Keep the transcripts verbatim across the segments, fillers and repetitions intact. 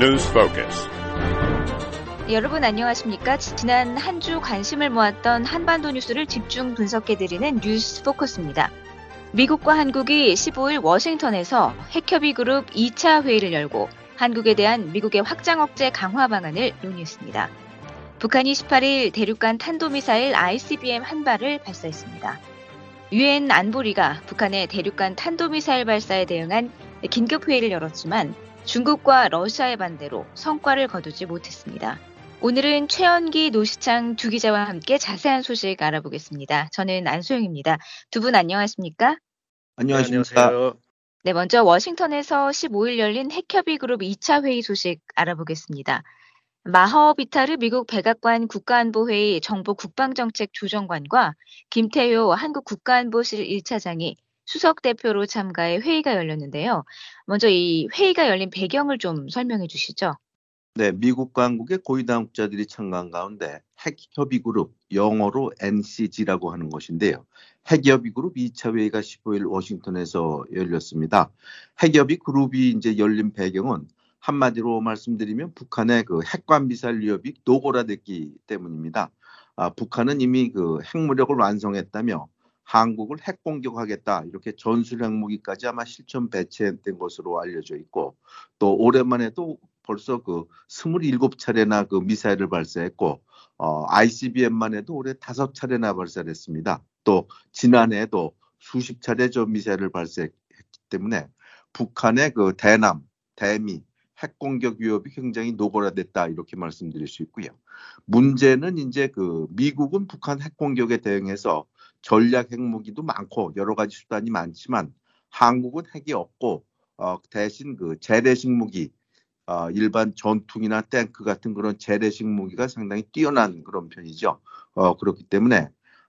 News Focus. 여러분 안녕하십니까? 지난 한 주 관심을 모았던 한반도 뉴스를 집중 분석해드리는 뉴스 포커스입니다. 미국과 한국이 십오일 워싱턴에서 핵협의 그룹 이 차 회의를 열고 한국에 대한 미국의 확장 억제 강화 방안을 논의했습니다. 북한이 십팔일 대륙간 탄도미사일 아이씨비엠 한 발을 발사했습니다. 유엔 안보리가 북한의 대륙간 탄도미사일 발사에 대응한 긴급 회의를 열었지만 중국과 러시아의 반대로 성과를 거두지 못했습니다. 오늘은 최연기 노시창 두 기자와 함께 자세한 소식 알아보겠습니다. 저는 안소영입니다. 두 분 안녕하십니까? 안녕하십니까? 네, 네, 먼저 워싱턴에서 십오일 열린 핵협의 그룹 이 차 회의 소식 알아보겠습니다. 마허 비타르 미국 백악관 국가안보회의 정보 국방정책 조정관과 김태효 한국 국가안보실 일 차장이 수석 대표로 참가해 회의가 열렸는데요. 먼저 이 회의가 열린 배경을 좀 설명해 주시죠. 네, 미국과 한국의 고위 당국자들이 참가한 가운데 핵협의그룹, 영어로 엔씨지라고 하는 것인데요. 핵협의그룹 이 차 회의가 십오일 워싱턴에서 열렸습니다. 핵협의그룹이 이제 열린 배경은 한마디로 말씀드리면 북한의 그 핵관미사일 위협이 노골화됐기 때문입니다. 아, 북한은 이미 그 핵무력을 완성했다며 한국을 핵공격하겠다 이렇게 전술 핵무기까지 아마 실전 배치된 것으로 알려져 있고, 또 올해만에도 벌써 그 스물일곱 차례나 그 미사일을 발사했고, 어, 아이씨비엠만 해도 올해 다섯 차례나 발사를 했습니다. 또 지난해에도 수십 차례 저 미사일을 발사했기 때문에 북한의 그 대남, 대미 핵공격 위협이 굉장히 노골화됐다 이렇게 말씀드릴 수 있고요. 문제는 이제 그 미국은 북한 핵공격에 대응해서 전략 핵무기도 많고 여러 가지 수단이 많지만 한국은 핵이 없고 어, 대신 그 재래식 무기, 어, 일반 전투기나 탱크 같은 그런 재래식 무기가 상당히 뛰어난 그런 편이죠. 어, 그렇기 때문에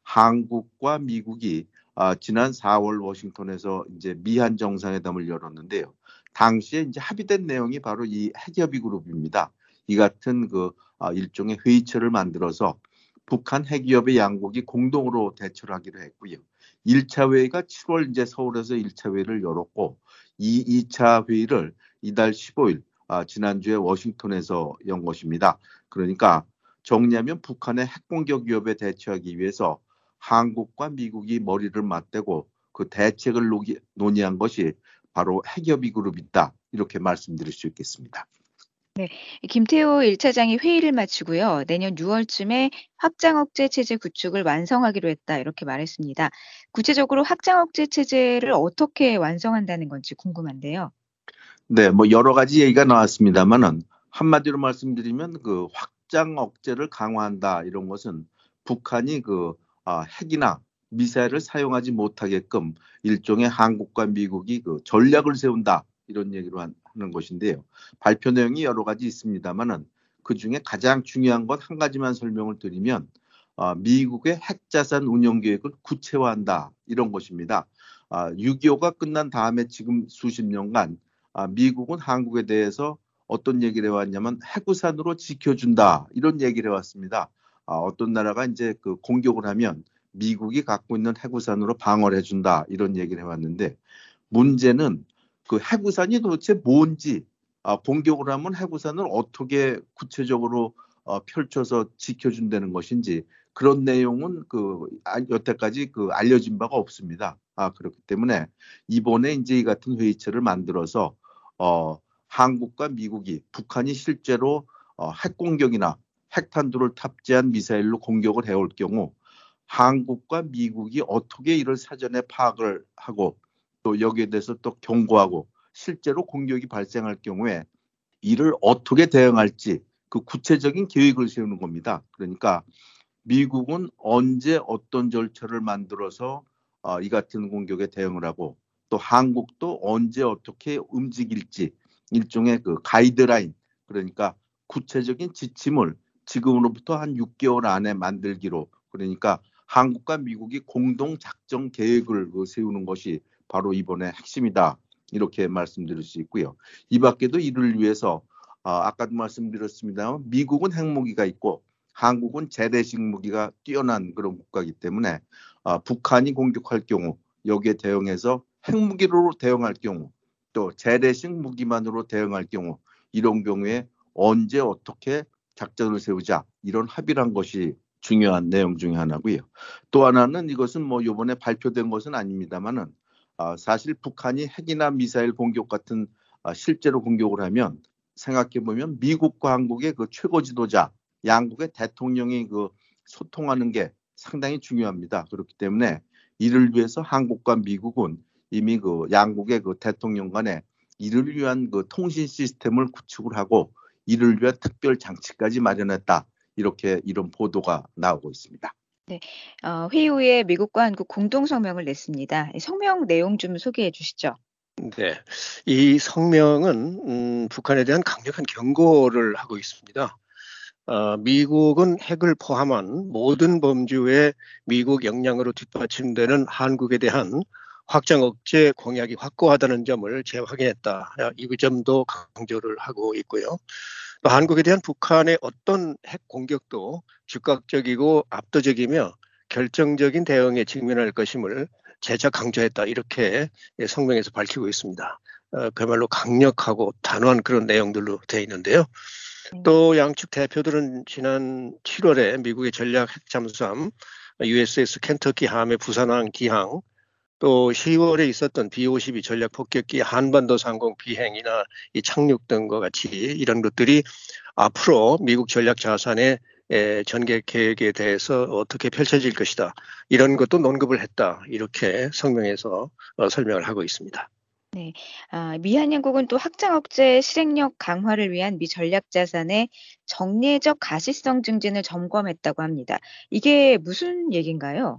한국과 미국이 어, 지난 사월 워싱턴에서 이제 미한 정상회담을 열었는데요. 당시에 이제 합의된 내용이 바로 이 핵협의 그룹입니다. 이 같은 그 어, 일종의 회의체를 만들어서 북한 핵위협의 양국이 공동으로 대처를 하기로 했고요. 일 차 회의가 칠월 이제 서울에서 일 차 회의를 열었고, 이 이 차 회의를 이달 십오일 아, 지난주에 워싱턴에서 연 것입니다. 그러니까 정리하면 북한의 핵공격 위협에 대처하기 위해서 한국과 미국이 머리를 맞대고 그 대책을 노기, 논의한 것이 바로 핵협의 그룹이다 이렇게 말씀드릴 수 있겠습니다. 네, 김태호 일 차장이 회의를 마치고요. 내년 유월쯤에 확장 억제 체제 구축을 완성하기로 했다 이렇게 말했습니다. 구체적으로 확장 억제 체제를 어떻게 완성한다는 건지 궁금한데요. 네, 뭐 여러 가지 얘기가 나왔습니다만은 한마디로 말씀드리면 그 확장 억제를 강화한다 이런 것은 북한이 그 아, 핵이나 미사일을 사용하지 못하게끔 일종의 한국과 미국이 그 전략을 세운다 이런 얘기로 한, 하는 것인데요. 발표 내용이 여러 가지 있습니다만은 그 중에 가장 중요한 것 한 가지만 설명을 드리면 어, 미국의 핵자산 운영 계획을 구체화한다 이런 것입니다. 아, 육이오가 끝난 다음에 지금 수십 년간 아, 미국은 한국에 대해서 어떤 얘기를 해왔냐면 핵우산으로 지켜준다 이런 얘기를 해왔습니다. 아, 어떤 나라가 이제 그 공격을 하면 미국이 갖고 있는 핵우산으로 방어를 해준다 이런 얘기를 해왔는데, 문제는 그 핵우산이 도대체 뭔지, 아, 공격을 하면 핵우산을 어떻게 구체적으로 어, 펼쳐서 지켜준다는 것인지 그런 내용은 그 아, 여태까지 그 알려진 바가 없습니다. 아, 그렇기 때문에 이번에 이제 이 같은 회의체를 만들어서 어, 한국과 미국이 북한이 실제로 어, 핵공격이나 핵탄두를 탑재한 미사일로 공격을 해올 경우 한국과 미국이 어떻게 이를 사전에 파악을 하고 또 여기에 대해서 또 경고하고 실제로 공격이 발생할 경우에 이를 어떻게 대응할지 그 구체적인 계획을 세우는 겁니다. 그러니까 미국은 언제 어떤 절차를 만들어서 어, 이 같은 공격에 대응을 하고 또 한국도 언제 어떻게 움직일지 일종의 그 가이드라인, 그러니까 구체적인 지침을 지금으로부터 한 육 개월 안에 만들기로, 그러니까 한국과 미국이 공동 작전 계획을 세우는 것이 바로 이번의 핵심이다 이렇게 말씀드릴 수 있고요. 이 밖에도 이를 위해서 어, 아까도 말씀드렸습니다만 미국은 핵무기가 있고 한국은 재래식 무기가 뛰어난 그런 국가이기 때문에 어, 북한이 공격할 경우 여기에 대응해서 핵무기로 대응할 경우 또 재래식 무기만으로 대응할 경우 이런 경우에 언제 어떻게 작전을 세우자 이런 합의를 한 것이 중요한 내용 중에 하나고요. 또 하나는 이것은 뭐 이번에 발표된 것은 아닙니다만은 아, 사실 북한이 핵이나 미사일 공격 같은 아, 실제로 공격을 하면 생각해 보면 미국과 한국의 그 최고 지도자 양국의 대통령이 그 소통하는 게 상당히 중요합니다. 그렇기 때문에 이를 위해서 한국과 미국은 이미 그 양국의 그 대통령 간에 이를 위한 그 통신 시스템을 구축을 하고 이를 위한 특별 장치까지 마련했다. 이렇게 이런 보도가 나오고 있습니다. 네, 어, 회의 후에 미국과 한국 공동 성명을 냈습니다. 성명 내용 좀 소개해 주시죠. 네, 이 성명은 음, 북한에 대한 강력한 경고를 하고 있습니다. 어, 미국은 핵을 포함한 모든 범주의 미국 역량으로 뒷받침되는 한국에 대한 확장 억제 공약이 확고하다는 점을 재확인했다. 이 점도 강조를 하고 있고요. 또 한국에 대한 북한의 어떤 핵 공격도 즉각적이고 압도적이며 결정적인 대응에 직면할 것임을 재차 강조했다. 이렇게 성명에서 밝히고 있습니다. 어, 그야말로 강력하고 단호한 그런 내용들로 되어 있는데요. 또 양측 대표들은 지난 칠월에 미국의 전략 핵 잠수함 유에스에스 켄터키 함의 부산항 기항, 또 시월에 있었던 비 오십이 전략 폭격기 한반도 상공 비행이나 이 착륙 등과 같이 이런 것들이 앞으로 미국 전략 자산의 전개 계획에 대해서 어떻게 펼쳐질 것이다. 이런 것도 논급을 했다. 이렇게 성명에서 설명을 하고 있습니다. 네, 아, 미 한양국은 또 확장 억제 실행력 강화를 위한 미 전략 자산의 정례적 가시성 증진을 점검했다고 합니다. 이게 무슨 얘기인가요?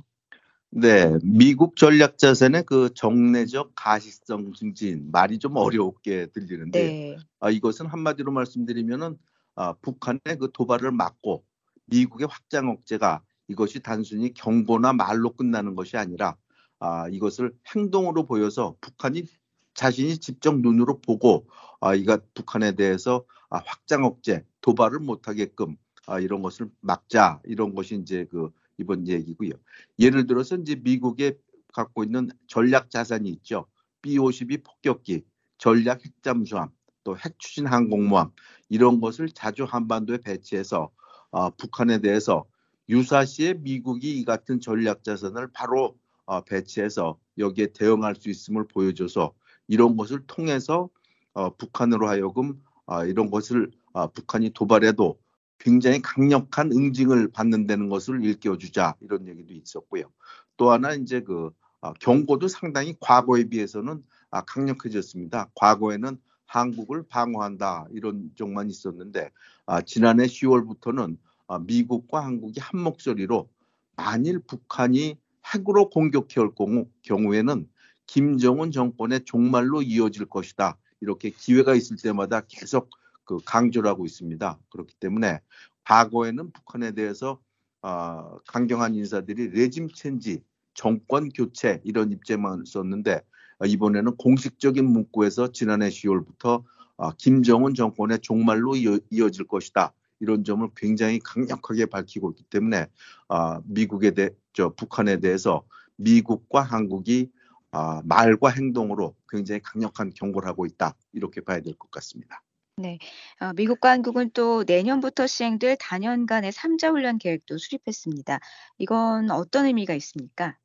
네, 미국 전략 자산의 그 정례적 가시성 증진 말이 좀 어렵게 들리는데요. 네. 아, 이것은 한마디로 말씀드리면은 아, 북한의 그 도발을 막고 미국의 확장 억제가 이것이 단순히 경고나 말로 끝나는 것이 아니라 아, 이것을 행동으로 보여서 북한이 자신이 직접 눈으로 보고 아, 이가 북한에 대해서 아, 확장 억제 도발을 못하게끔 아, 이런 것을 막자 이런 것이 이제 그 이번 얘기고요. 예를 들어서 이제 미국에 갖고 있는 전략 자산이 있죠. 비 오십이 폭격기, 전략 핵잠수함, 또 핵추진 항공모함 이런 것을 자주 한반도에 배치해서 어, 북한에 대해서 유사시에 미국이 이 같은 전략 자산을 바로 어, 배치해서 여기에 대응할 수 있음을 보여줘서 이런 것을 통해서 어, 북한으로 하여금 어, 이런 것을 어, 북한이 도발해도 굉장히 강력한 응징을 받는다는 것을 일깨워주자 이런 얘기도 있었고요. 또 하나 이제 그 어, 경고도 상당히 과거에 비해서는 아, 강력해졌습니다. 과거에는 한국을 방어한다 이런 쪽만 있었는데 아, 지난해 시월부터는 아, 미국과 한국이 한 목소리로 만일 북한이 핵으로 공격해 올 경우에는 김정은 정권의 종말로 이어질 것이다. 이렇게 기회가 있을 때마다 계속 그 강조를 하고 있습니다. 그렇기 때문에 과거에는 북한에 대해서 어, 강경한 인사들이 레짐 체인지, 정권 교체 이런 입장만 썼는데 어, 이번에는 공식적인 문구에서 지난해 시월부터 어, 김정은 정권의 종말로 이어, 이어질 것이다. 이런 점을 굉장히 강력하게 밝히고 있기 때문에 어, 미국에 대, 저 북한에 대해서 미국과 한국이 어, 말과 행동으로 굉장히 강력한 경고를 하고 있다. 이렇게 봐야 될 것 같습니다. 네, 어, 미국과 한국은 또 내년부터 시행될 다년간의 삼자 훈련 계획도 수립했습니다. 이건 어떤 의미가 있습니까?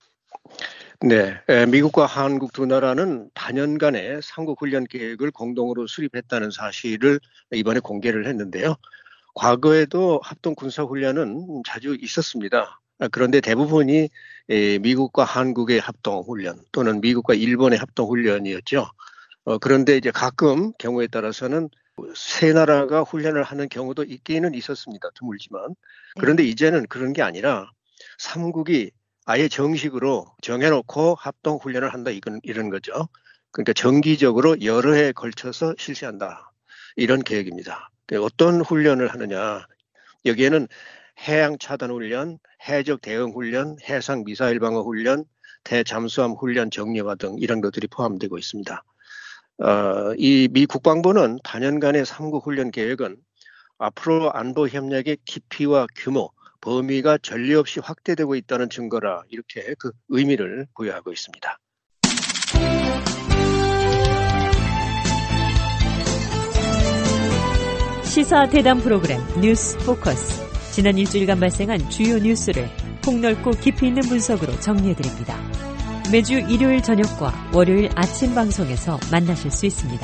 네, 미국과 한국 두 나라는 다년간의 삼국 훈련 계획을 공동으로 수립했다는 사실을 이번에 공개를 했는데요. 과거에도 합동 군사 훈련은 자주 있었습니다. 그런데 대부분이 미국과 한국의 합동 훈련 또는 미국과 일본의 합동 훈련이었죠. 그런데 이제 가끔 경우에 따라서는 세 나라가 훈련을 하는 경우도 있기는 있었습니다. 드물지만. 그런데 이제는 그런 게 아니라 삼국이 아예 정식으로 정해놓고 합동 훈련을 한다 이건 이런 거죠. 그러니까 정기적으로 여러 해에 걸쳐서 실시한다. 이런 계획입니다. 어떤 훈련을 하느냐. 여기에는 해양 차단 훈련, 해적 대응 훈련, 해상 미사일 방어 훈련, 대잠수함 훈련 정례화 등 이런 것들이 포함되고 있습니다. 어, 이 미 국방부는 다년간의 삼국 훈련 계획은 앞으로 안보 협력의 깊이와 규모, 범위가 전례 없이 확대되고 있다는 증거라 이렇게 그 의미를 부여하고 있습니다. 시사 대담 프로그램 뉴스 포커스. 지난 일주일간 발생한 주요 뉴스를 폭넓고 깊이 있는 분석으로 정리해드립니다. 매주 일요일 저녁과 월요일 아침 방송에서 만나실 수 있습니다.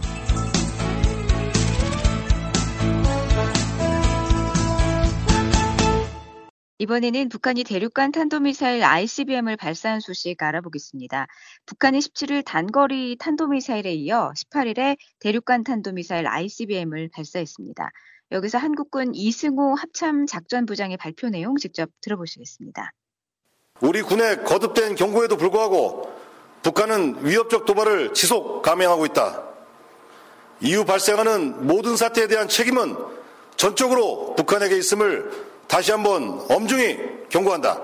이번에는 북한이 대륙간 탄도미사일 아이씨비엠을 발사한 소식 알아보겠습니다. 북한은 십칠 일 단거리 탄도미사일에 이어 십팔 일에 대륙간 탄도미사일 아이씨비엠을 발사했습니다. 여기서 한국군 이승호 합참작전부장의 발표 내용 직접 들어보시겠습니다. 우리 군의 거듭된 경고에도 불구하고 북한은 위협적 도발을 지속 감행하고 있다. 이후 발생하는 모든 사태에 대한 책임은 전적으로 북한에게 있음을 다시 한번 엄중히 경고한다.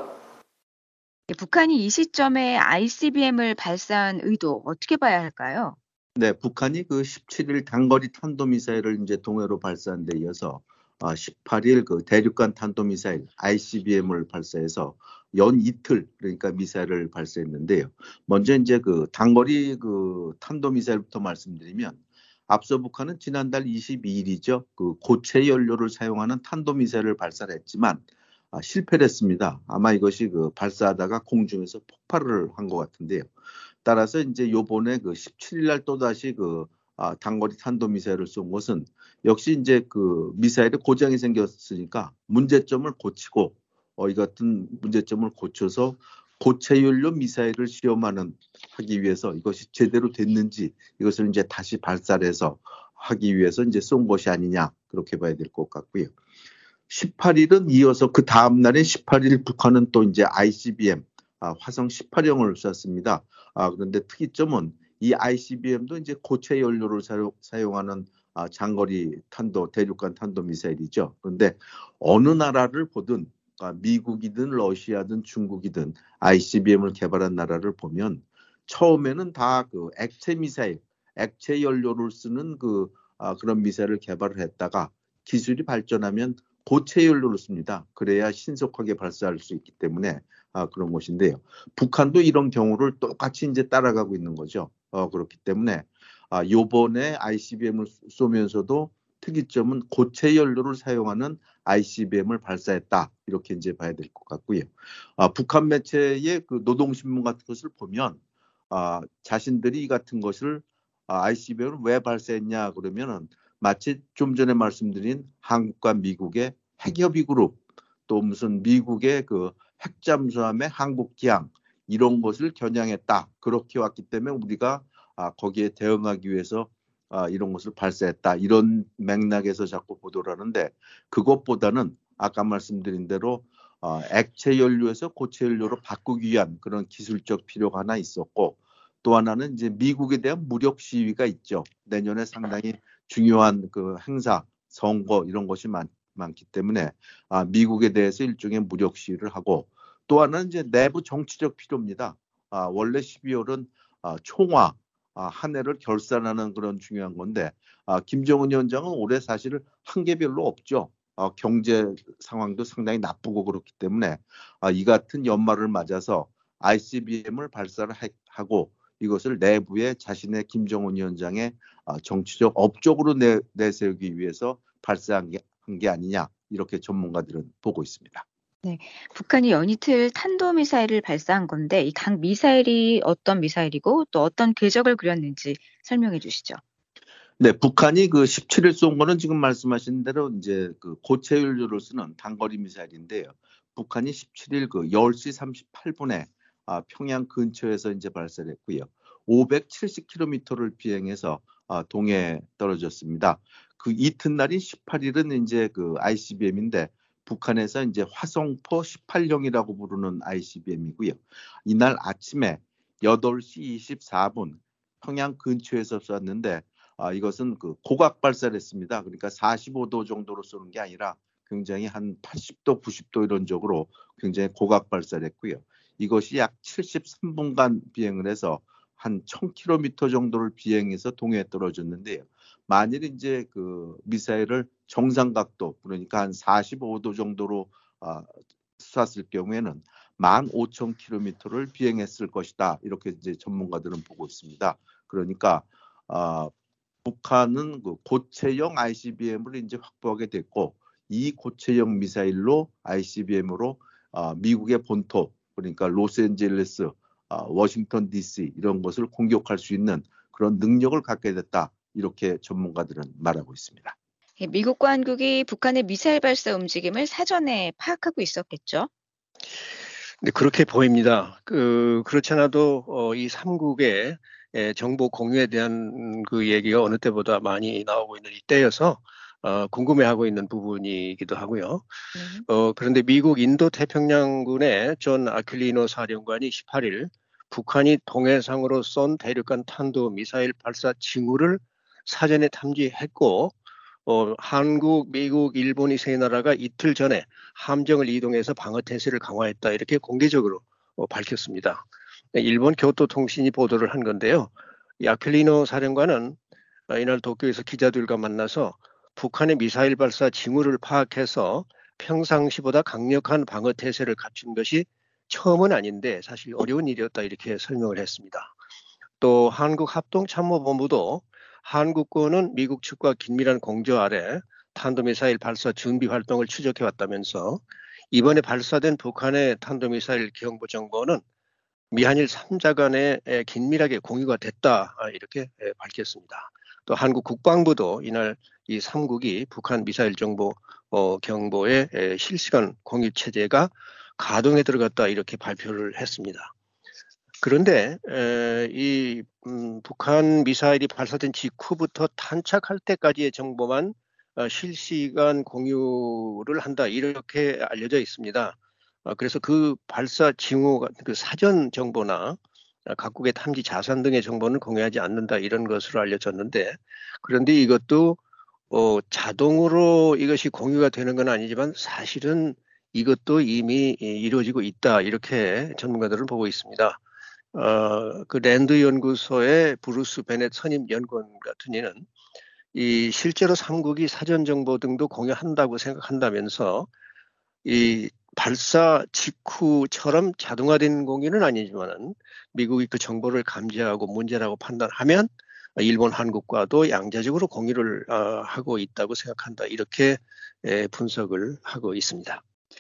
북한이 이 시점에 아이씨비엠을 발사한 의도 어떻게 봐야 할까요? 네, 북한이 그 십칠 일 단거리 탄도미사일을 이제 동해로 발사한 데 이어서 십팔 일 그 대륙간 탄도미사일 아이씨비엠을 발사해서 연 이틀 그러니까 미사일을 발사했는데요. 먼저 이제 그 단거리 그 탄도미사일부터 말씀드리면 앞서 북한은 지난달 이십이 일이죠. 그 고체 연료를 사용하는 탄도미사일을 발사를 했지만 아, 실패를 했습니다. 아마 이것이 그 발사하다가 공중에서 폭발을 한 것 같은데요. 따라서 이제 요번에 그 십칠 일 날 또다시 그 아, 단거리 탄도미사일을 쏜 것은 역시 이제 그 미사일에 고장이 생겼으니까 문제점을 고치고 어, 이 같은 문제점을 고쳐서 고체 연료 미사일을 시험하는 하기 위해서 이것이 제대로 됐는지 이것을 이제 다시 발사를 해서 하기 위해서 이제 쏜 것이 아니냐 그렇게 봐야 될 것 같고요. 십팔 일은 이어서 그 다음 날인 십팔 일 북한은 또 이제 아이씨비엠 아, 화성 십팔형을 쐈습니다. 아, 그런데 특이점은 이 아이씨비엠도 이제 고체 연료를 사용, 사용하는 아, 장거리 탄도 대륙간 탄도 미사일이죠. 그런데 어느 나라를 보든 그러니까 미국이든 러시아든 중국이든 아이씨비엠을 개발한 나라를 보면 처음에는 다 그 액체 미사일, 액체 연료를 쓰는 그 아, 그런 미사일을 개발을 했다가 기술이 발전하면 고체 연료를 씁니다. 그래야 신속하게 발사할 수 있기 때문에 아, 그런 것인데요. 북한도 이런 경우를 똑같이 이제 따라가고 있는 거죠. 어, 그렇기 때문에 아, 요번에 아이씨비엠을 쏘면서도 특이점은 고체 연료를 사용하는 아이씨비엠을 발사했다. 이렇게 이제 봐야 될 것 같고요. 아, 북한 매체의 그 노동신문 같은 것을 보면 아, 자신들이 이 같은 것을 아, 아이씨비엠을 왜 발사했냐 그러면은 마치 좀 전에 말씀드린 한국과 미국의 핵협의그룹 또 무슨 미국의 그 핵잠수함의 한국기항 이런 것을 겨냥했다. 그렇게 왔기 때문에 우리가 아, 거기에 대응하기 위해서 아, 이런 것을 발사했다. 이런 맥락에서 자꾸 보도를 하는데 그것보다는 아까 말씀드린 대로 어, 액체 연료에서 고체 연료로 바꾸기 위한 그런 기술적 필요가 하나 있었고 또 하나는 이제 미국에 대한 무력 시위가 있죠. 내년에 상당히 중요한 그 행사, 선거 이런 것이 많, 많기 때문에 아, 미국에 대해서 일종의 무력 시위를 하고 또 하나는 이제 내부 정치적 필요입니다. 아, 원래 십이월은 아, 총화 아, 한 해를 결산하는 그런 중요한 건데 아, 김정은 위원장은 올해 사실 한 게 별로 없죠. 아, 경제 상황도 상당히 나쁘고 그렇기 때문에 아, 이 같은 연말을 맞아서 아이씨비엠을 발사를 하, 하고 이것을 내부에 자신의 김정은 위원장의 아, 정치적 업적으로 내, 내세우기 위해서 발사한 게, 한 게 아니냐 이렇게 전문가들은 보고 있습니다. 네, 북한이 연이틀 탄도미사일을 발사한 건데 이 각 미사일이 어떤 미사일이고 또 어떤 궤적을 그렸는지 설명해 주시죠. 네, 북한이 그 십칠 일 쏜 거는 지금 말씀하신 대로 이제 그 고체 연료를 쓰는 단거리 미사일인데요. 북한이 십칠 일 그 열 시 삼십팔 분에 아, 평양 근처에서 이제 발사를 했고요. 오백칠십 킬로미터를 비행해서 아, 동해에 떨어졌습니다. 그 이튿날인 십팔 일은 이제 그 아이씨비엠인데 북한에서 이제 화성포 십팔형이라고 부르는 아이씨비엠이고요. 이날 아침에 여덟 시 이십사 분 평양 근처에서 쐈는데 아, 이것은 그 고각 발사를 했습니다. 그러니까 사십오 도 정도로 쏘는 게 아니라 굉장히 한 팔십 도, 구십 도 이런 쪽으로 굉장히 고각 발사를 했고요. 이것이 약 칠십삼 분간 비행을 해서 한 천 킬로미터 정도를 비행해서 동해에 떨어졌는데요. 만일 이제 그 미사일을 정상 각도 그러니까 한 사십오 도 정도로 아, 쐈을 경우에는 만 오천 킬로미터를 비행했을 것이다. 이렇게 이제 전문가들은 보고 있습니다. 그러니까 아, 북한은 그 고체형 아이씨비엠을 이제 확보하게 됐고 이 고체형 미사일로 아이씨비엠으로 어, 미국의 본토 그러니까 로스앤젤레스, 어, 워싱턴 디씨 이런 것을 공격할 수 있는 그런 능력을 갖게 됐다. 이렇게 전문가들은 말하고 있습니다. 미국과 한국이 북한의 미사일 발사 움직임을 사전에 파악하고 있었겠죠? 네, 그렇게 보입니다. 그, 그렇지 않아도 어, 이 삼국의 예, 정보 공유에 대한 그 얘기가 어느 때보다 많이 나오고 있는 이때여서 어, 궁금해하고 있는 부분이기도 하고요. 네. 어, 그런데 미국 인도 태평양군의 존 아큘리노 사령관이 십팔 일 북한이 동해상으로 쏜 대륙간 탄도 미사일 발사 징후를 사전에 탐지했고 어, 한국, 미국, 일본이 세 나라가 이틀 전에 함정을 이동해서 방어 태세를 강화했다 이렇게 공개적으로 어, 밝혔습니다. 일본 교토통신이 보도를 한 건데요. 이 아큘리노 사령관은 어, 이날 도쿄에서 기자들과 만나서 북한의 미사일 발사 징후를 파악해서 평상시보다 강력한 방어 태세를 갖춘 것이 처음은 아닌데 사실 어려운 일이었다 이렇게 설명을 했습니다. 또 한국합동참모본부도 한국군은 미국 측과 긴밀한 공조 아래 탄도미사일 발사 준비 활동을 추적해왔다면서 이번에 발사된 북한의 탄도미사일 기형부 정보는 미한일 삼 자 간에 긴밀하게 공유가 됐다 이렇게 밝혔습니다. 또 한국 국방부도 이날 이 삼국이 북한 미사일 정보 어, 경보의 실시간 공유 체제가 가동에 들어갔다 이렇게 발표를 했습니다. 그런데 에, 이 음, 북한 미사일이 발사된 직후부터 탄착할 때까지의 정보만 어, 실시간 공유를 한다 이렇게 알려져 있습니다. 어, 그래서 그 발사 징후, 그 사전 정보나 각국의 탐지 자산 등의 정보는 공유하지 않는다 이런 것으로 알려졌는데 그런데 이것도 어, 자동으로 이것이 공유가 되는 건 아니지만 사실은 이것도 이미 이루어지고 있다 이렇게 전문가들은 보고 있습니다. 어, 그 랜드 연구소의 브루스 베넷 선임 연구원 같은 이는 이 실제로 삼국이 사전 정보 등도 공유한다고 생각한다면서 이 발사 직후처럼 자동화된 공유는 아니지만은 미국이 그 정보를 감지하고 문제라고 판단하면 일본, 한국과도 양자적으로 공유를 어, 하고 있다고 생각한다 이렇게 에, 분석을 하고 있습니다.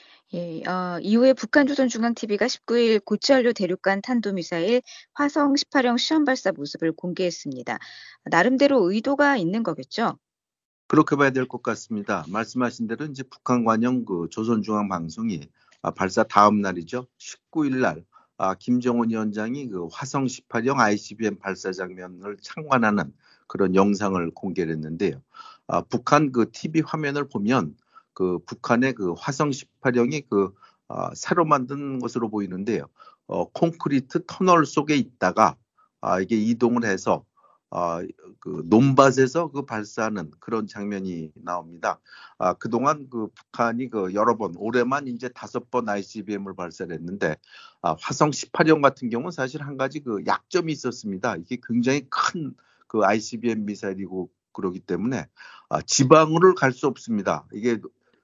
예, 어, 이후에 북한조선중앙티비가 십구 일 고철류 대륙간 탄도미사일 화성 십팔형 시험 발사 모습을 공개했습니다. 나름대로 의도가 있는 거겠죠? 그렇게 봐야 될 것 같습니다. 말씀하신 대로 이제 북한 관영 그 조선중앙방송이 아, 발사 다음 날이죠. 십구 일 날 아, 김정은 위원장이 그 화성 십팔형 아이씨비엠 발사 장면을 참관하는 그런 영상을 공개를 했는데요. 아, 북한 그 티비 화면을 보면 그 북한의 그 화성 십팔형이 그 아, 새로 만든 것으로 보이는데요. 어, 콘크리트 터널 속에 있다가 아, 이게 이동을 해서 아, 그 논밭에서 그 발사하는 그런 장면이 나옵니다. 아, 그동안 그 북한이 그 여러 번 올해만 이제 다섯 번 아이씨비엠을 발사를 했는데 아, 화성 십팔형 같은 경우는 사실 한 가지 그 약점이 있었습니다. 이게 굉장히 큰 그 아이씨비엠 미사일이고 그러기 때문에 아, 지방으로 갈 수 없습니다. 이게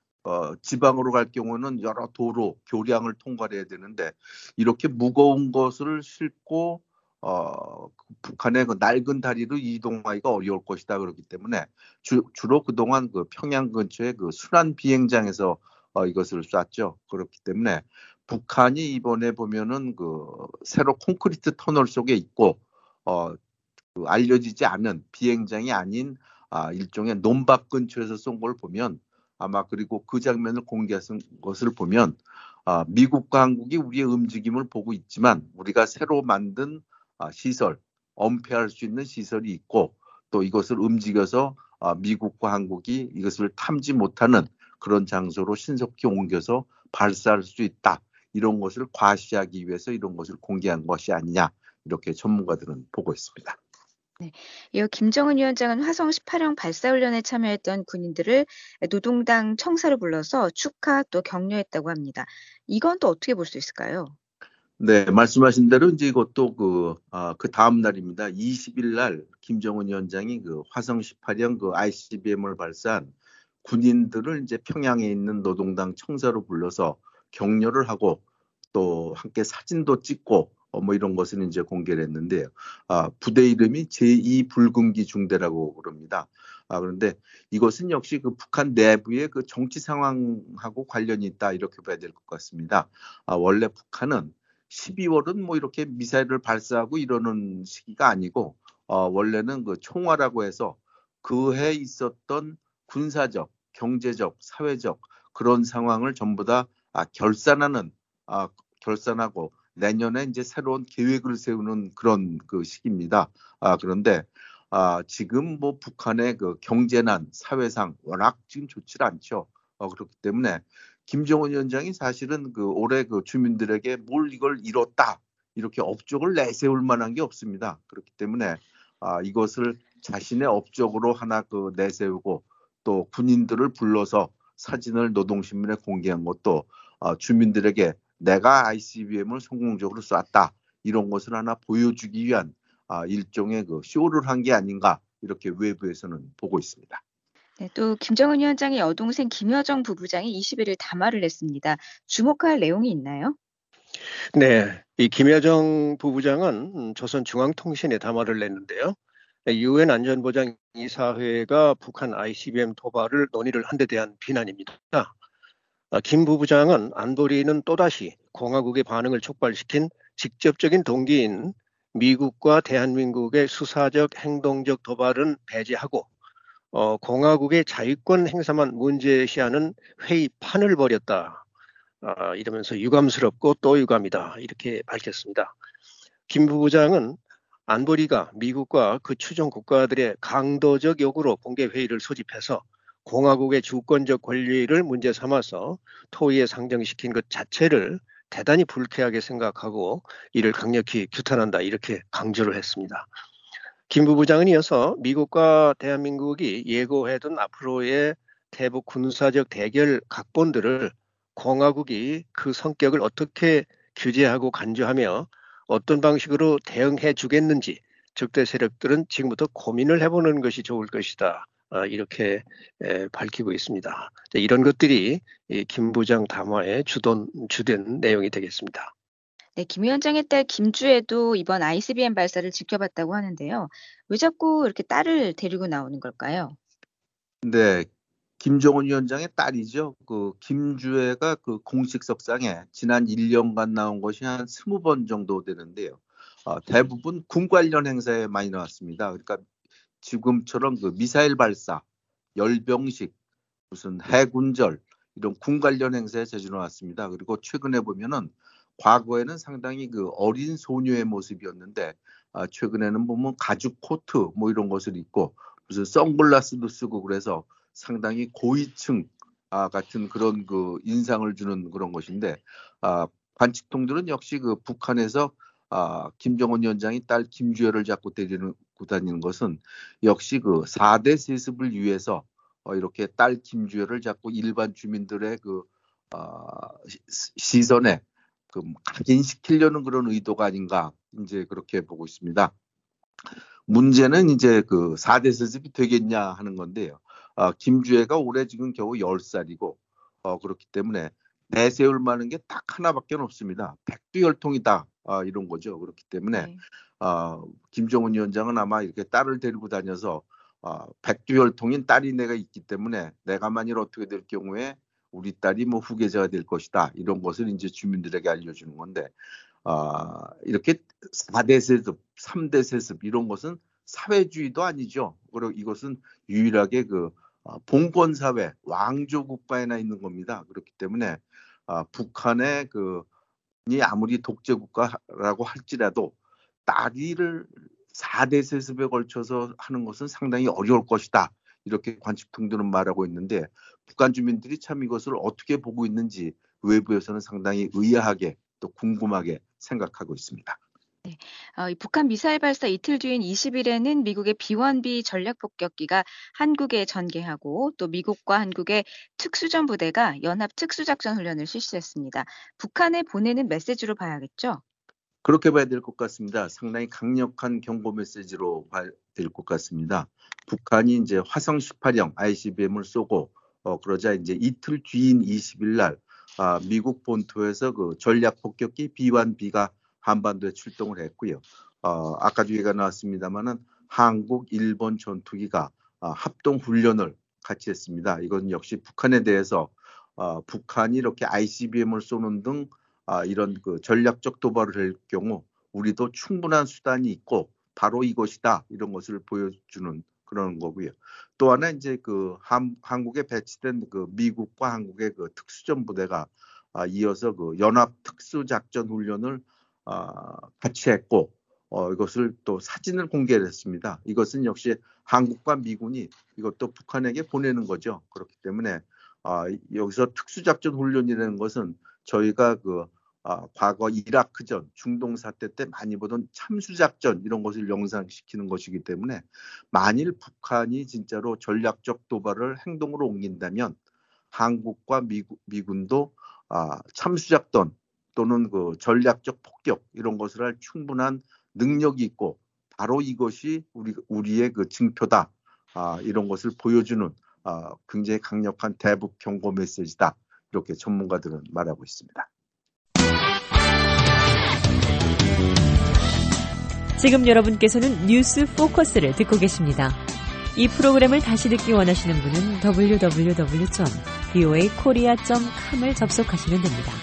어, 지방으로 갈 경우는 여러 도로, 교량을 통과를 해야 되는데 이렇게 무거운 것을 싣고 어, 북한의 그 낡은 다리로 이동하기가 어려울 것이다 그렇기 때문에 주, 주로 그동안 그 평양 근처의 그 순환 비행장에서 어, 이것을 쐈죠. 그렇기 때문에 북한이 이번에 보면은 그 새로 콘크리트 터널 속에 있고 어, 그 알려지지 않은 비행장이 아닌 아, 일종의 논밭 근처에서 쏜 걸 보면 아마 그리고 그 장면을 공개한 것을 보면 아, 미국과 한국이 우리의 움직임을 보고 있지만 우리가 새로 만든 아, 시설, 엄폐할 수 있는 시설이 있고 또 이것을 움직여서 아, 미국과 한국이 이것을 탐지 못하는 그런 장소로 신속히 옮겨서 발사할 수 있다. 이런 것을 과시하기 위해서 이런 것을 공개한 것이 아니냐 이렇게 전문가들은 보고 있습니다. 네. 이어 김정은 위원장은 화성 십팔형 발사훈련에 참여했던 군인들을 노동당 청사로 불러서 축하 또 격려했다고 합니다. 이건 또 어떻게 볼 수 있을까요? 네, 말씀하신 대로 이제 이것도 그, 아, 그 다음 날입니다. 이십 일 날 김정은 위원장이 그 화성 십팔형 그 아이씨비엠을 발사한 군인들을 이제 평양에 있는 노동당 청사로 불러서 격려를 하고 또 함께 사진도 찍고 어, 뭐 이런 것을 이제 공개를 했는데요. 아, 부대 이름이 제이 붉은기 중대라고 그럽니다. 아, 그런데 이것은 역시 그 북한 내부의 그 정치 상황하고 관련이 있다 이렇게 봐야 될 것 같습니다. 아, 원래 북한은 십이월은 뭐 이렇게 미사일을 발사하고 이러는 시기가 아니고 어, 원래는 그 총화라고 해서 그 해 있었던 군사적, 경제적, 사회적 그런 상황을 전부 다 아, 결산하는 아, 결산하고 내년에 이제 새로운 계획을 세우는 그런 그 시기입니다. 아, 그런데 아, 지금 뭐 북한의 그 경제난, 사회상 워낙 지금 좋지 않죠. 어, 그렇기 때문에 김정은 위원장이 사실은 그 올해 그 주민들에게 뭘 이걸 이뤘다 이렇게 업적을 내세울 만한 게 없습니다. 그렇기 때문에 아, 이것을 자신의 업적으로 하나 그 내세우고 또 군인들을 불러서 사진을 노동신문에 공개한 것도 아, 주민들에게 내가 아이씨비엠을 성공적으로 쐈다 이런 것을 하나 보여주기 위한 아, 일종의 그 쇼를 한 게 아닌가 이렇게 외부에서는 보고 있습니다. 네, 또 김정은 위원장의 여동생 김여정 부부장이 이십 일 담화를 냈습니다. 주목할 내용이 있나요? 네, 이 김여정 부부장은 조선중앙통신에 담화를 냈는데요. 유엔 안전보장이사회가 북한 아이씨비엠 도발을 논의를 한 데 대한 비난입니다. 김 부부장은 안보리는 또다시 공화국의 반응을 촉발시킨 직접적인 동기인 미국과 대한민국의 수사적 행동적 도발은 배제하고 어, 공화국의 자유권 행사만 문제시하는 회의판을 벌였다. 어, 이러면서 유감스럽고 또 유감이다. 이렇게 밝혔습니다. 김 부부장은 안보리가 미국과 그 추종 국가들의 강도적 요구로 공개회의를 소집해서 공화국의 주권적 권리를 문제 삼아서 토의에 상정시킨 것 자체를 대단히 불쾌하게 생각하고 이를 강력히 규탄한다 이렇게 강조를 했습니다. 김 부부장은 이어서 미국과 대한민국이 예고해둔 앞으로의 대북 군사적 대결 각본들을 공화국이 그 성격을 어떻게 규제하고 간주하며 어떤 방식으로 대응해 주겠는지 적대 세력들은 지금부터 고민을 해보는 것이 좋을 것이다. 이렇게 밝히고 있습니다. 이런 것들이 김 부장 담화의 주된, 주된 내용이 되겠습니다. 네, 김 위원장의 딸 김주애도 이번 아이씨비엠 발사를 지켜봤다고 하는데요. 왜 자꾸 이렇게 딸을 데리고 나오는 걸까요? 네, 김정은 위원장의 딸이죠. 그 김주애가 그 공식 석상에 지난 일 년간 나온 것이 한 스무 번 정도 되는데요. 어, 대부분 군 관련 행사에 많이 나왔습니다. 그러니까 지금처럼 그 미사일 발사, 열병식, 무슨 해군절 이런 군 관련 행사에 자주 나왔습니다. 그리고 최근에 보면은 과거에는 상당히 그 어린 소녀의 모습이었는데 아, 최근에는 보면 가죽 코트 뭐 이런 것을 입고 무슨 선글라스도 쓰고 그래서 상당히 고위층 아, 같은 그런 그 인상을 주는 그런 것인데 아, 관측통들은 역시 그 북한에서 아, 김정은 위원장이 딸 김주애를 잡고 데리고 다니는 것은 역시 그 사 대 세습을 위해서 어, 이렇게 딸 김주애를 잡고 일반 주민들의 그 어, 시선에 그 각인시키려는 그런 의도가 아닌가 이제 그렇게 보고 있습니다. 문제는 이제 그 사 대 세습이 되겠냐 하는 건데요. 어, 김주애가 올해 지금 겨우 열 살이고 어, 그렇기 때문에 내세울 만한 게 딱 하나밖에 없습니다. 백두혈통이다 어, 이런 거죠. 그렇기 때문에 네. 어, 김정은 위원장은 아마 이렇게 딸을 데리고 다녀서 어, 백두혈통인 딸이 내가 있기 때문에 내가 만일 어떻게 될 경우에 우리 딸이 뭐 후계자가 될 것이다 이런 것을 이제 주민들에게 알려주는 건데 어, 이렇게 사 대 세습, 삼 대 세습 이런 것은 사회주의도 아니죠. 그리고 이것은 유일하게 그 어, 봉건 사회, 왕조 국가에나 있는 겁니다. 그렇기 때문에 어, 북한의 그이 아무리 독재 국가라고 할지라도 딸이를 사 대 세습에 걸쳐서 하는 것은 상당히 어려울 것이다. 이렇게 관측통들은 말하고 있는데 북한 주민들이 참 이것을 어떻게 보고 있는지 외부에서는 상당히 의아하게 또 궁금하게 생각하고 있습니다. 네. 어, 이 북한 미사일 발사 이틀 뒤인 이십 일에는 미국의 비 원 비 전략폭격기가 한국에 전개하고 또 미국과 한국의 특수전 부대가 연합 특수작전 훈련을 실시했습니다. 북한에 보내는 메시지로 봐야겠죠? 그렇게 봐야 될 것 같습니다. 상당히 강력한 경고 메시지로 봐야 될 것 같습니다. 북한이 이제 화성 십팔 형 아이씨비엠을 쏘고 어, 그러자 이제 이틀 뒤인 이십 일 날 아, 미국 본토에서 그 전략폭격기 비 원 비가 한반도에 출동을 했고요. 어, 아까도 얘기가 나왔습니다만은 한국, 일본 전투기가 어, 합동 훈련을 같이 했습니다. 이건 역시 북한에 대해서 어, 북한이 이렇게 아이씨비엠을 쏘는 등 어, 이런 그 전략적 도발을 할 경우 우리도 충분한 수단이 있고 바로 이것이다 이런 것을 보여주는 그런 거고요. 또 하나 이제 그 한, 한국에 배치된 그 미국과 한국의 그 특수전 부대가 아, 이어서 그 연합 특수작전 훈련을 아, 같이 했고 어, 이것을 또 사진을 공개를 했습니다. 이것은 역시 한국과 미군이 이것도 북한에게 보내는 거죠. 그렇기 때문에 아, 여기서 특수작전 훈련이라는 것은 저희가 그 아, 과거 이라크전, 중동 사태 때 많이 보던 참수작전 이런 것을 영상시키는 것이기 때문에 만일 북한이 진짜로 전략적 도발을 행동으로 옮긴다면 한국과 미국, 미군도 아, 참수작전 또는 그 전략적 폭격 이런 것을 할 충분한 능력이 있고 바로 이것이 우리, 우리의 그 징표다. 아, 이런 것을 보여주는 아, 굉장히 강력한 대북 경고 메시지다. 이렇게 전문가들은 말하고 있습니다. 지금 여러분께서는 뉴스 포커스를 듣고 계십니다. 이 프로그램을 다시 듣기 원하시는 분은 더블유 더블유 더블유 점 브이오에이 코리아 점 컴을 접속하시면 됩니다.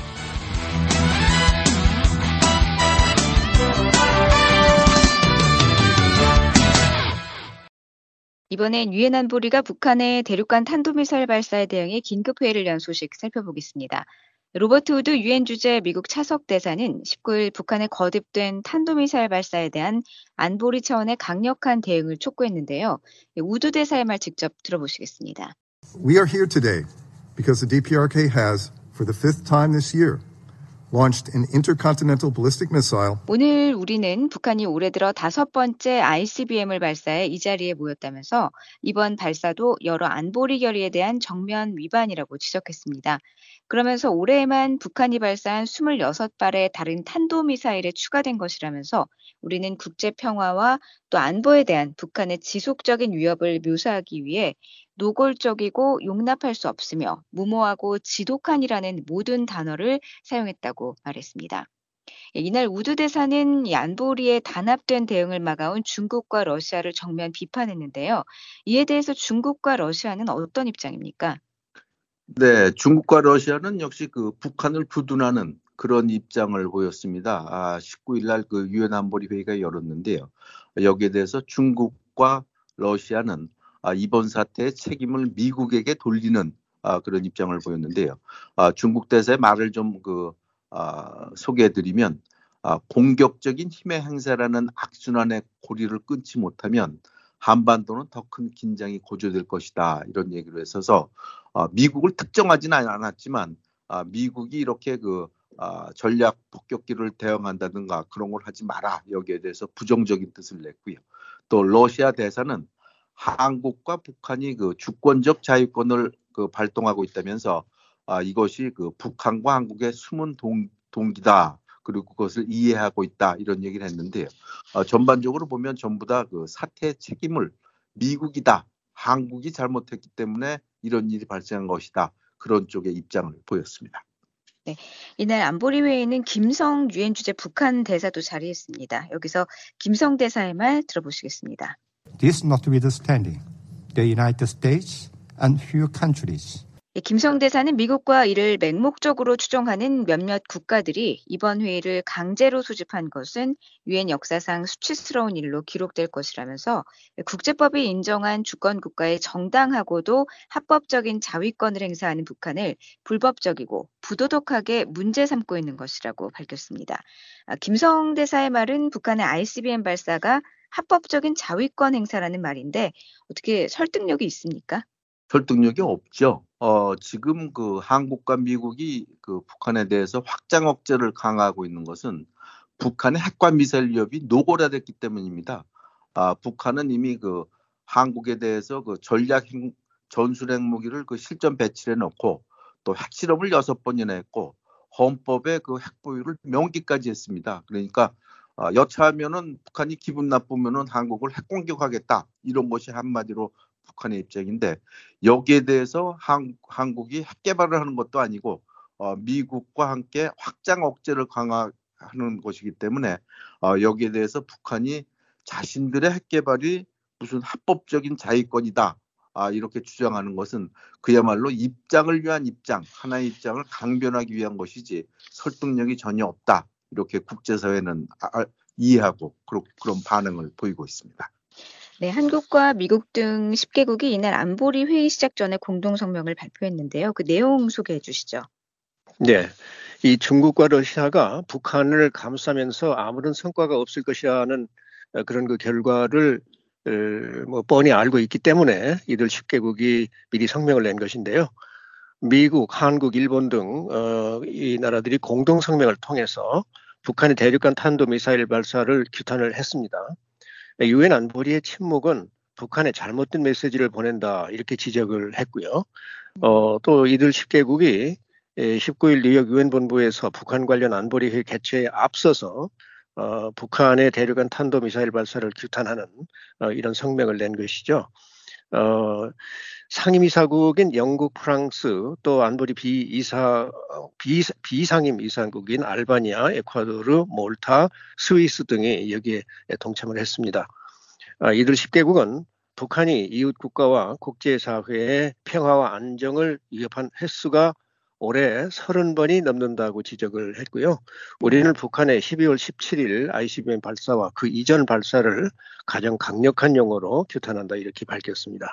이번엔 유엔 안보리가 북한의 대륙간 탄도미사일 발사에 대응해 긴급회의를 연 소식 살펴보겠습니다. 로버트 우드 유엔 주재 미국 차석 대사는 십구일 북한의 거듭된 탄도미사일 발사에 대한 안보리 차원의 강력한 대응을 촉구했는데요. 우드 대사의 말 직접 들어보시겠습니다. We are here today because the 디피아르케이 has, for the fifth time this year, launched an intercontinental ballistic missile. 오늘 우리는 북한이 올해 들어 다섯 번째 아이씨비엠을 발사해 이 자리에 모였다면서 이번 발사도 여러 안보리 결의에 대한 정면 위반이라고 지적했습니다. 그러면서 올해에만 북한이 발사한 스물여섯 발의 다른 탄도미사일에 추가된 것이라면서 우리는 국제 평화와 또 안보에 대한 북한의 지속적인 위협을 묘사하기 위해 노골적이고 용납할 수 없으며 무모하고 지독한이라는 모든 단어를 사용했다고 말했습니다. 이날 우드 대사는 이 안보리의 단합된 대응을 막아온 중국과 러시아를 정면 비판했는데요. 이에 대해서 중국과 러시아는 어떤 입장입니까? 네, 중국과 러시아는 역시 그 북한을 부둔하는 그런 입장을 보였습니다. 아, 십구일 날 그 유엔 안보리 회의가 열었는데요. 여기에 대해서 중국과 러시아는 아, 이번 사태의 책임을 미국에게 돌리는 아, 그런 입장을 보였는데요. 아, 중국 대사의 말을 좀 그 아, 소개해드리면 아, 공격적인 힘의 행사라는 악순환의 고리를 끊지 못하면 한반도는 더 큰 긴장이 고조될 것이다. 이런 얘기를 했어서 아, 미국을 특정하지는 않았지만 아, 미국이 이렇게 그 아, 전략 폭격기를 대응한다든가 그런 걸 하지 마라. 여기에 대해서 부정적인 뜻을 냈고요. 또 러시아 대사는 한국과 북한이 그 주권적 자유권을 그 발동하고 있다면서 아, 이것이 그 북한과 한국의 숨은 동, 동기다. 그리고 그것을 이해하고 있다. 이런 얘기를 했는데요. 어, 전반적으로 보면 전부 다 그 사태의 책임을 미국이다. 한국이 잘못했기 때문에 이런 일이 발생한 것이다. 그런 쪽의 입장을 보였습니다. 네, 이날 안보리 회의는 김성 유엔 주재 북한 대사도 자리했습니다. 여기서 김성 대사의 말 들어보시겠습니다. This notwithstanding, the United States and few countries. 김성 대사는 미국과 이를 맹목적으로 추종하는 몇몇 국가들이 이번 회의를 강제로 수집한 것은 유엔 역사상 수치스러운 일로 기록될 것이라면서 국제법이 인정한 주권 국가의 정당하고도 합법적인 자위권을 행사하는 북한을 불법적이고 부도덕하게 문제 삼고 있는 것이라고 밝혔습니다. 김성 대사의 말은 북한의 아이씨비엠 발사가 합법적인 자위권 행사라는 말인데 어떻게 설득력이 있습니까? 설득력이 없죠. 어, 지금 그 한국과 미국이 그 북한에 대해서 확장 억제를 강화하고 있는 것은 북한의 핵과 미사일 위협이 노골화됐기 때문입니다. 아, 북한은 이미 그 한국에 대해서 그 전략 핵, 전술 핵무기를 그 실전 배치해 놓고 또 핵실험을 여섯 번이나 했고 헌법에 그 핵보유를 명기까지 했습니다. 그러니까 아, 여차하면은 북한이 기분 나쁘면은 한국을 핵 공격하겠다 이런 것이 한마디로 북한의 입장인데 여기에 대해서 한, 한국이 핵 개발을 하는 것도 아니고 어, 미국과 함께 확장 억제를 강화 하는 것이기 때문에 어, 여기에 대해서 북한이 자신들의 핵 개발이 무슨 합법적인 자위권이다 아, 이렇게 주장하는 것은 그야말로 입장을 위한 입장, 하나의 입장을 강변하기 위한 것이지 설득력이 전혀 없다. 이렇게 국제사회는 아, 이해하고 그런, 그런 반응을 보이고 있습니다. 네, 한국과 미국 등 십 개국이 이날 안보리 회의 시작 전에 공동성명을 발표했는데요. 그 내용 소개해 주시죠. 네, 이 중국과 러시아가 북한을 감싸면서 아무런 성과가 없을 것이라는 그런 그 결과를 뭐 뻔히 알고 있기 때문에 이들 십 개국이 미리 성명을 낸 것인데요. 미국, 한국, 일본 등 이 나라들이 공동 성명을 통해서 북한의 대륙간 탄도미사일 발사를 규탄을 했습니다. 유엔 안보리의 침묵은 북한에 잘못된 메시지를 보낸다 이렇게 지적을 했고요. 어, 또 이들 십 개국이 십구 일 뉴욕 유엔 본부에서 북한 관련 안보리 회의 개최에 앞서서 어, 북한의 대륙간 탄도미사일 발사를 규탄하는 어, 이런 성명을 낸 것이죠. 어, 상임이사국인 영국, 프랑스, 또 안보리 비이사, 비, 비상임 이사국인 알바니아, 에콰도르, 몰타, 스위스 등이 여기에 동참을 했습니다. 아, 이들 십 개국은 북한이 이웃 국가와 국제사회의 평화와 안정을 위협한 횟수가 올해 서른 번이 넘는다고 지적을 했고요. 우리는 북한의 십이월 십칠일 아이씨비엠 발사와 그 이전 발사를 가장 강력한 용어로 규탄한다 이렇게 밝혔습니다.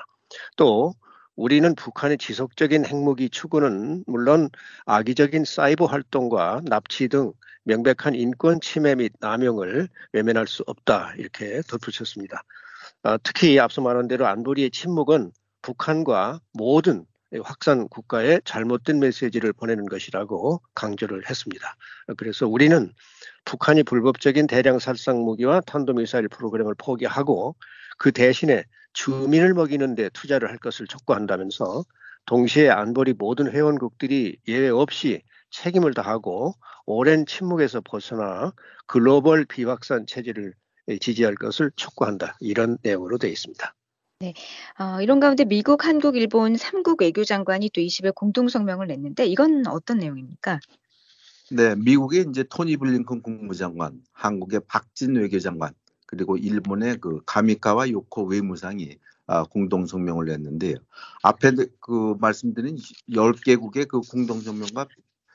또 우리는 북한의 지속적인 핵무기 추구는 물론 악의적인 사이버 활동과 납치 등 명백한 인권 침해 및 남용을 외면할 수 없다 이렇게 덧붙였습니다. 어, 특히 앞서 말한 대로 안보리의 침묵은 북한과 모든 확산 국가에 잘못된 메시지를 보내는 것이라고 강조를 했습니다. 그래서 우리는 북한이 불법적인 대량 살상 무기와 탄도미사일 프로그램을 포기하고 그 대신에 주민을 먹이는 데 투자를 할 것을 촉구한다면서 동시에 안보리 모든 회원국들이 예외 없이 책임을 다하고 오랜 침묵에서 벗어나 글로벌 비확산 체제를 지지할 것을 촉구한다. 이런 내용으로 되어 있습니다. 네, 어, 이런 가운데 미국, 한국, 일본 삼 국 외교장관이 또 이십 일 공동성명을 냈는데 이건 어떤 내용입니까? 네, 미국의 이제 토니 블링컨 국무장관, 한국의 박진 외교장관, 그리고 일본의 그 가미카와 요코 외무상이 아, 공동성명을 냈는데요. 앞에 그 말씀드린 열 개국의 그 공동성명과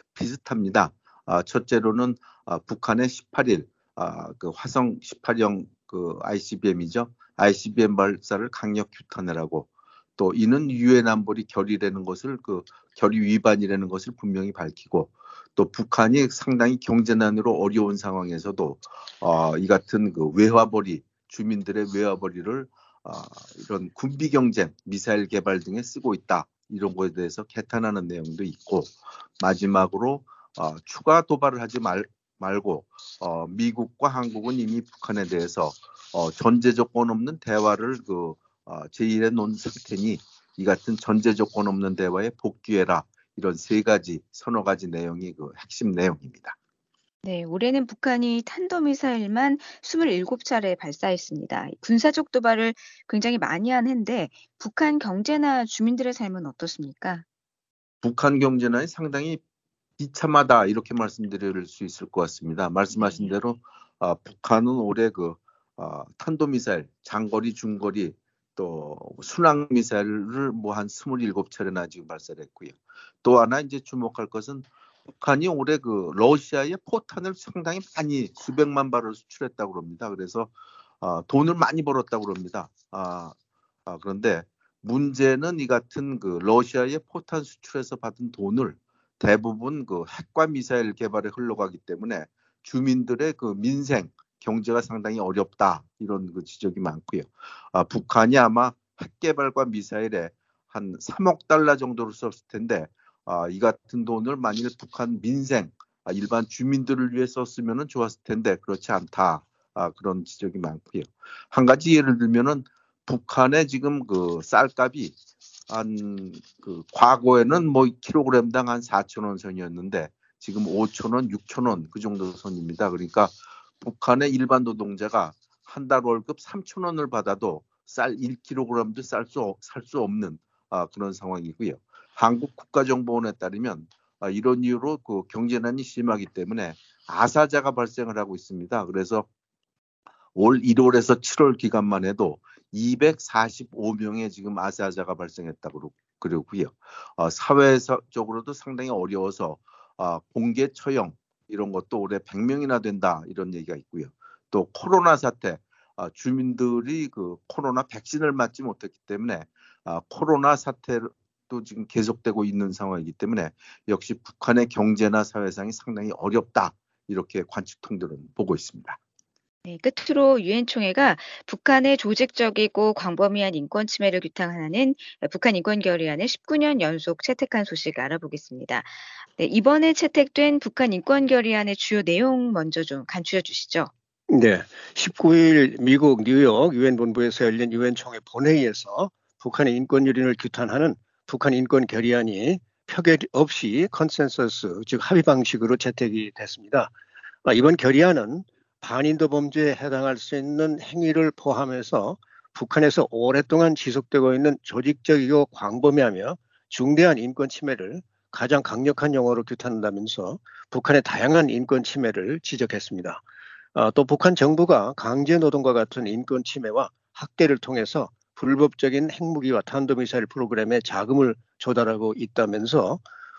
비슷합니다. 아, 첫째로는 아, 북한의 십팔 일 아, 그 화성 십팔형 그 아이씨비엠이죠. 아이씨비엠 발사를 강력 규탄하라고 또 이는 유엔 안보리 결의라는 것을 그 결의 위반이라는 것을 분명히 밝히고 또 북한이 상당히 경제난으로 어려운 상황에서도 어, 이 같은 그 외화벌이 주민들의 외화벌이를 어, 이런 군비 경쟁, 미사일 개발 등에 쓰고 있다 이런 것에 대해서 개탄하는 내용도 있고 마지막으로 어, 추가 도발을 하지 말, 말고 어, 미국과 한국은 이미 북한에 대해서 어, 전제 조건 없는 대화를 그 어, 제일에 놓은 상태니 이 같은 전제 조건 없는 대화에 복귀해라 이런 세 가지 서너 가지 내용이 그 핵심 내용입니다. 네, 올해는 북한이 탄도미사일만 스물일곱 차례 발사했습니다. 군사적 도발을 굉장히 많이 한 해인데 북한 경제나 주민들의 삶은 어떻습니까? 북한 경제난이 상당히 비참하다 이렇게 말씀드릴 수 있을 것 같습니다. 말씀하신 네. 대로 어, 북한은 올해 그 어, 탄도미사일, 장거리, 중거리 또 순항 미사일을 뭐 한 스물일곱 차례나 지금 발사를 했고요. 또 하나 이제 주목할 것은 북한이 올해 그 러시아에 포탄을 상당히 많이 수백만 발을 수출했다고 합니다. 그래서 어, 돈을 많이 벌었다고 합니다. 아, 아, 그런데 문제는 이 같은 그 러시아의 포탄 수출에서 받은 돈을 대부분 그 핵과 미사일 개발에 흘러가기 때문에 주민들의 그 민생 경제가 상당히 어렵다 이런 그 지적이 많고요. 아, 북한이 아마 핵 개발과 미사일에 한 삼억 달러 정도를 썼을 텐데 아, 이 같은 돈을 만일 북한 민생 아, 일반 주민들을 위해 썼으면 좋았을 텐데 그렇지 않다 아, 그런 지적이 많고요. 한 가지 예를 들면은 북한의 지금 그 쌀값이 한 그 과거에는 뭐 킬로그램당 한 사천 원 선이었는데 지금 오천 원, 육천 원 그 정도 선입니다. 그러니까 북한의 일반 노동자가 한 달 월급 삼천 원을 받아도 쌀 일 킬로그램도 쌀 수 살 수 없는 아, 그런 상황이고요. 한국 국가정보원에 따르면 아, 이런 이유로 그 경제난이 심하기 때문에 아사자가 발생을 하고 있습니다. 그래서 올 일월에서 칠월 기간만 해도 이백사십오 명의 지금 아사자가 발생했다고 그러고요. 어, 사회적으로도 상당히 어려워서 어, 공개 처형 이런 것도 올해 백 명이나 된다 이런 얘기가 있고요. 또 코로나 사태, 어, 주민들이 그 코로나 백신을 맞지 못했기 때문에 어, 코로나 사태도 지금 계속되고 있는 상황이기 때문에 역시 북한의 경제나 사회상이 상당히 어렵다 이렇게 관측통들은 보고 있습니다. 네, 끝으로 유엔 총회가 북한의 조직적이고 광범위한 인권 침해를 규탄하는 북한 인권결의안을 십구 년 연속 채택한 소식 알아보겠습니다. 네, 이번에 채택된 북한 인권결의안의 주요 내용 먼저 좀 간추려 주시죠. 네, 십구 일 미국 뉴욕 유엔 본부에서 열린 유엔 총회 본회의에서 북한의 인권 유린을 규탄하는 북한 인권 결의안이 표결 없이 컨센서스, 즉 합의 방식으로 채택이 됐습니다. 이번 결의안은 반인도 범죄에 해당할 수 있는 행위를 포함해서 북한에서 오랫동안 지속되고 있는 조직적이고 광범위하며 중대한 인권 침해를 가장 강력한 용어로 규탄한다면서 북한의 다양한 인권 침해를 지적했습니다. 어, 또 북한 정부가 강제노동과 같은 인권 침해와 학대를 통해서 불법적인 핵무기와 탄도미사일 프로그램에 자금을 조달하고 있다면서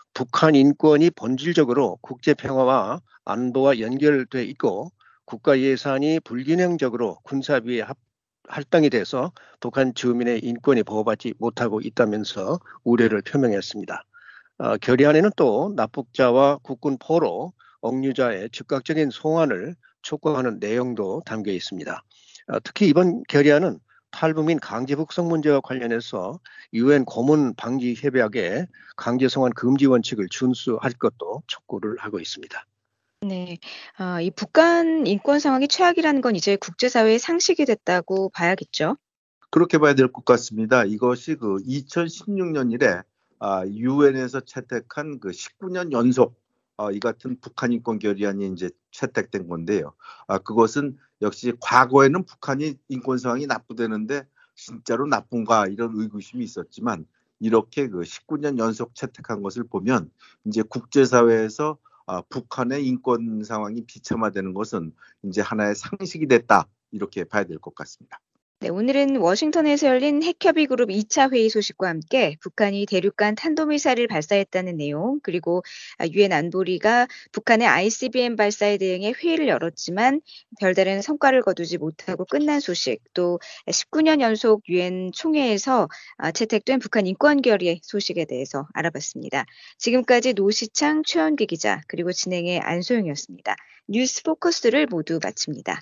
북한 인권이 본질적으로 국제평화와 안보와 연결돼 있고 국가 예산이 불균형적으로 군사비에 할당이 돼서 북한 주민의 인권이 보호받지 못하고 있다면서 우려를 표명했습니다. 어, 결의안에는 또 납북자와 국군 포로, 억류자의 즉각적인 송환을 촉구하는 내용도 담겨 있습니다. 어, 특히 이번 결의안은 탈북민 강제 북송 문제와 관련해서 유엔 고문 방지 협약에 강제 송환 금지 원칙을 준수할 것도 촉구를 하고 있습니다. 네, 아, 이 북한 인권 상황이 최악이라는 건 이제 국제사회의 상식이 됐다고 봐야겠죠? 그렇게 봐야 될 것 같습니다. 이것이 그 이천십육 년 이래 아, 유엔에서 채택한 그 십구 년 연속 어, 이 같은 북한 인권 결의안이 이제 채택된 건데요. 아, 그것은 역시 과거에는 북한이 인권 상황이 나쁘다는데 진짜로 나쁜가 이런 의구심이 있었지만 이렇게 그 십구 년 연속 채택한 것을 보면 이제 국제사회에서 아, 북한의 인권 상황이 비참화되는 것은 이제 하나의 상식이 됐다 이렇게 봐야 될 것 같습니다. 네, 오늘은 워싱턴에서 열린 핵협의 그룹 이 차 회의 소식과 함께 북한이 대륙간 탄도미사일을 발사했다는 내용, 그리고 유엔 안보리가 북한의 아이씨비엠 발사에 대응해 회의를 열었지만 별다른 성과를 거두지 못하고 끝난 소식, 또 십구 년 연속 유엔 총회에서 채택된 북한 인권결의 소식에 대해서 알아봤습니다. 지금까지 노시창, 최원기 기자, 그리고 진행의 안소영이었습니다. 뉴스 포커스를 모두 마칩니다.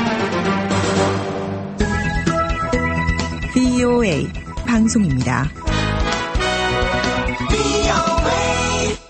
브이오에이 방송입니다.